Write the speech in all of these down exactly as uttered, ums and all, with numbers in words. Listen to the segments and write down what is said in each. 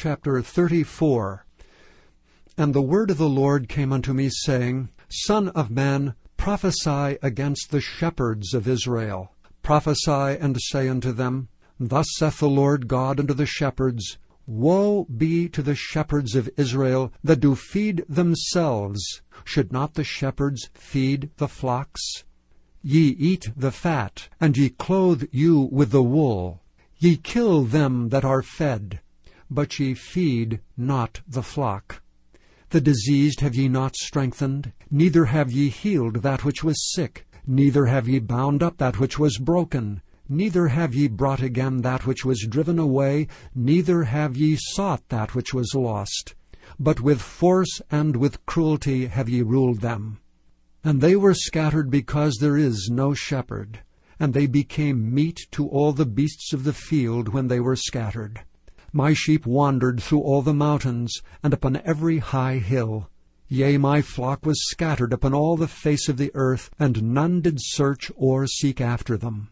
chapter thirty-four. And the word of the Lord came unto me, saying, Son of man, prophesy against the shepherds of Israel. Prophesy, and say unto them, Thus saith the Lord God unto the shepherds, Woe be to the shepherds of Israel that do feed themselves. Should not the shepherds feed the flocks? Ye eat the fat, and ye clothe you with the wool. Ye kill them that are fed, but ye feed not the flock. The diseased have ye not strengthened, neither have ye healed that which was sick, neither have ye bound up that which was broken, neither have ye brought again that which was driven away, neither have ye sought that which was lost. But with force and with cruelty have ye ruled them. And they were scattered because there is no shepherd, and they became meat to all the beasts of the field when they were scattered. My sheep wandered through all the mountains, and upon every high hill. Yea, my flock was scattered upon all the face of the earth, and none did search or seek after them.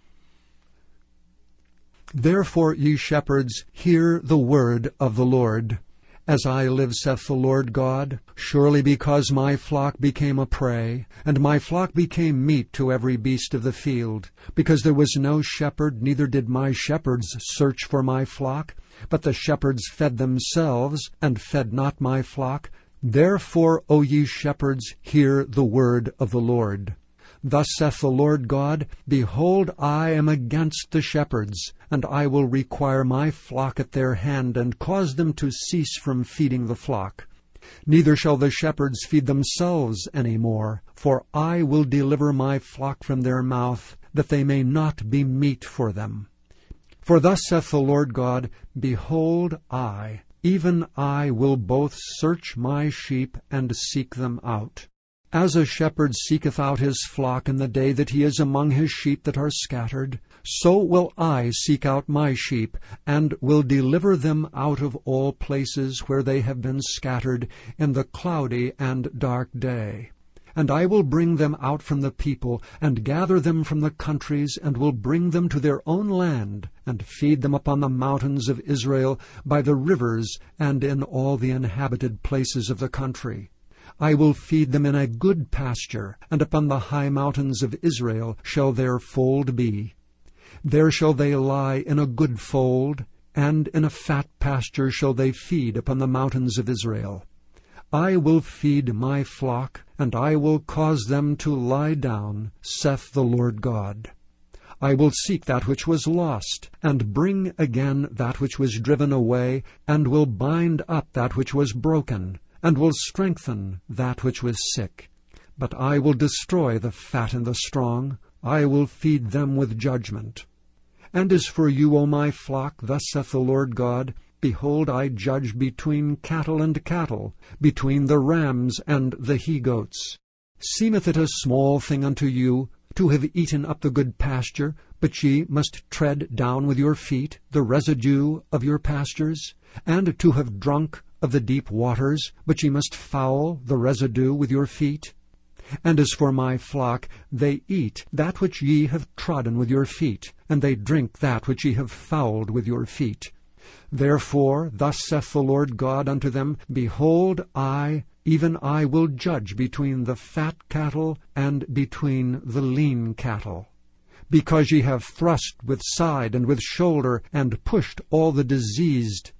Therefore, ye shepherds, hear the word of the Lord. As I live, saith the Lord God, surely because my flock became a prey, and my flock became meat to every beast of the field, because there was no shepherd, neither did my shepherds search for my flock, but the shepherds fed themselves, and fed not my flock. Therefore, O ye shepherds, hear the word of the Lord. Thus saith the Lord God, Behold, I am against the shepherds, and I will require my flock at their hand, and cause them to cease from feeding the flock. Neither shall the shepherds feed themselves any more, for I will deliver my flock from their mouth, that they may not be meat for them. For thus saith the Lord God, Behold, I, even I, will both search my sheep, and seek them out. As a shepherd seeketh out his flock in the day that he is among his sheep that are scattered, so will I seek out my sheep, and will deliver them out of all places where they have been scattered in the cloudy and dark day. And I will bring them out from the people, and gather them from the countries, and will bring them to their own land, and feed them upon the mountains of Israel, by the rivers, and in all the inhabited places of the country. I will feed them in a good pasture, and upon the high mountains of Israel shall their fold be. There shall they lie in a good fold, and in a fat pasture shall they feed upon the mountains of Israel. I will feed my flock, and I will cause them to lie down, saith the Lord God. I will seek that which was lost, and bring again that which was driven away, and will bind up that which was broken, and will strengthen that which was sick. But I will destroy the fat and the strong, I will feed them with judgment. And as for you, O my flock, thus saith the Lord God, Behold, I judge between cattle and cattle, between the rams and the he-goats. Seemeth it a small thing unto you to have eaten up the good pasture, but ye must tread down with your feet the residue of your pastures, and to have drunk of the deep waters, but ye must foul the residue with your feet? And as for my flock, they eat that which ye have trodden with your feet, and they drink that which ye have fouled with your feet. Therefore thus saith the Lord God unto them, Behold, I, even I, will judge between the fat cattle and between the lean cattle. Because ye have thrust with side and with shoulder, and pushed all the diseased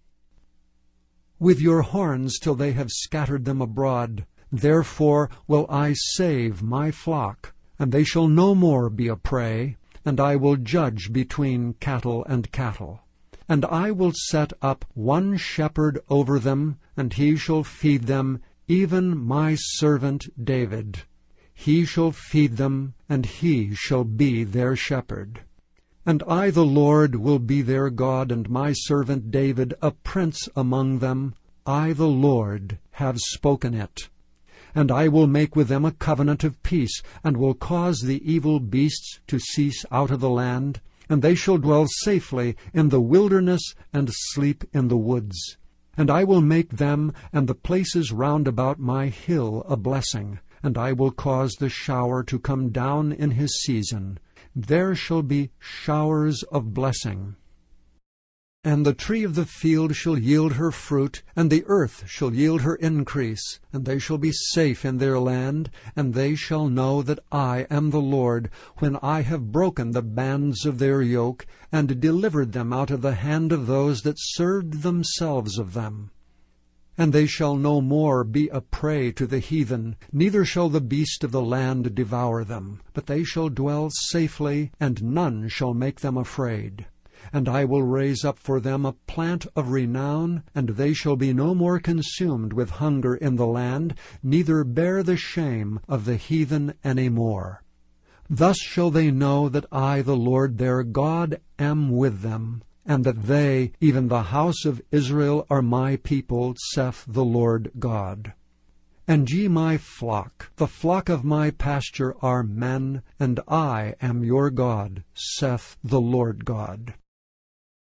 with your horns till they have scattered them abroad. Therefore will I save my flock, and they shall no more be a prey, and I will judge between cattle and cattle. And I will set up one shepherd over them, and he shall feed them, even my servant David. He shall feed them, and he shall be their shepherd. And I, the Lord, will be their God, and my servant David a prince among them. I, the Lord, have spoken it. And I will make with them a covenant of peace, and will cause the evil beasts to cease out of the land, and they shall dwell safely in the wilderness, and sleep in the woods. And I will make them and the places round about my hill a blessing, and I will cause the shower to come down in his season. There shall be showers of blessing. And the tree of the field shall yield her fruit, and the earth shall yield her increase, and they shall be safe in their land, and they shall know that I am the Lord, when I have broken the bands of their yoke, and delivered them out of the hand of those that served themselves of them. And they shall no more be a prey to the heathen, neither shall the beast of the land devour them, but they shall dwell safely, and none shall make them afraid. And I will raise up for them a plant of renown, and they shall be no more consumed with hunger in the land, neither bear the shame of the heathen any more. Thus shall they know that I, the Lord their God, am with them, and that they, even the house of Israel, are my people, saith the Lord God. And ye my flock, the flock of my pasture, are men, and I am your God, saith the Lord God.